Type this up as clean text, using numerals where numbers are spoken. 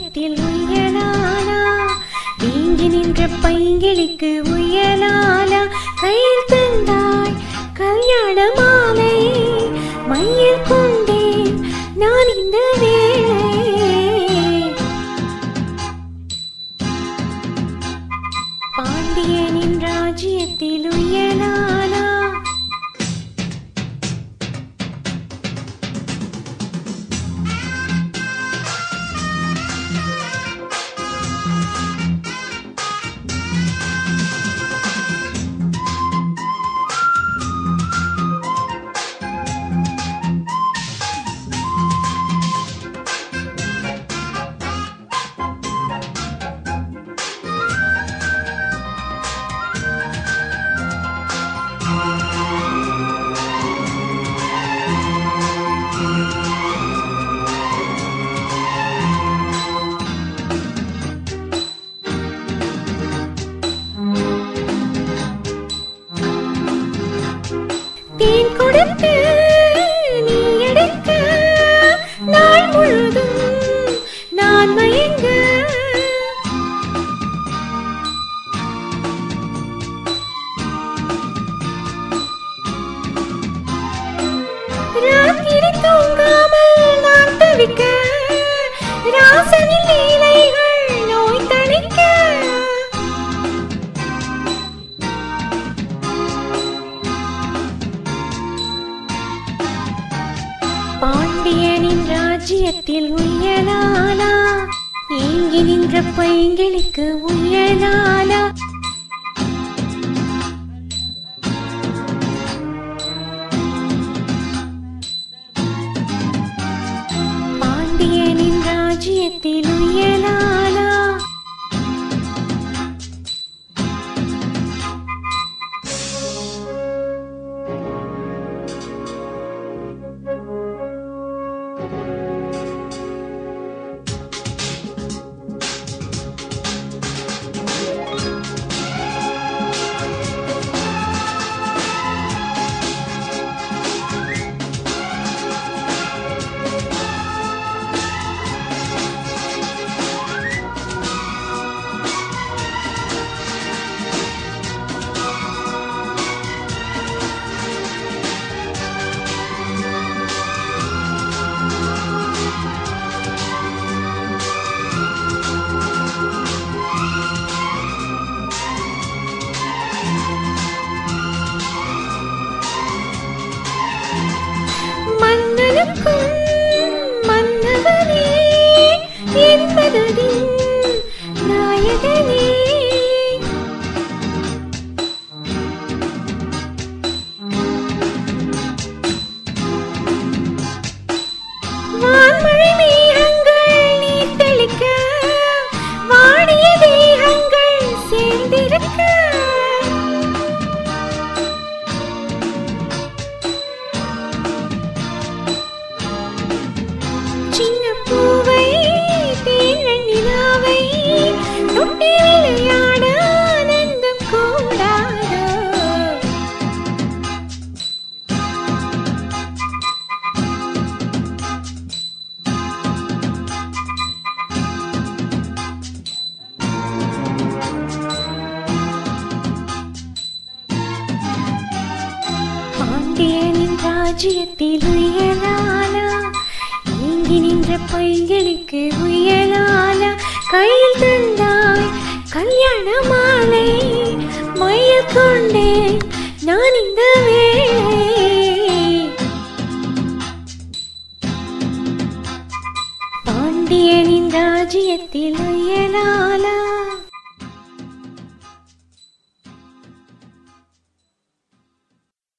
ராஜ்யத்தில் உயலாலா, நீங்கி நின்ற பைங்கிளிக்கு உயலாலா, கையில் தந்தாய் கல்யாண மாலை, மையில் கொண்டேன் நான் இந்த வேளை. பாண்டியனின் ராஜ்யத்தில் உயலாலா, தேன் கொடுத்து நீ எடுக்க நாள் முழுதும் நான் மயங்க, ராத்திரி தூங்காமல் நான் தவிக்க, ராசனின் லீலைகள் நோய் தணிக்க. பாண்டியனின் ராஜ்யத்தில் உயலாலா, ஏங்கி நின்ற பைங்கிளிக்கு உயலாலா, பாண்டியனின் ராஜ்யத்தில் உயலாலா. மன்னனுக்கும் மன்னவனே என்பதின் நாயகனே, வான்மழை மேகங்கள் நீர் தெளிக்க, வாடிய தேகங்கள் சேர்ந்திருக்க, சின்ன பூவை தேன் நிலாவை தொட்டி விளையாட ஆனந்தம் கூடாதோ. பாண்டியனின் ராஜ்யத்தில் உயலாலா, ஏங்கி நின்ற பைங்கிளிக்கு உயலாலா, கையில் தந்தாய் கல்யாண மாலை, மையில் கொண்டேன் நான் இந்த வேளை. பாண்டியனின் ராஜ்யத்தில் உயலாலா.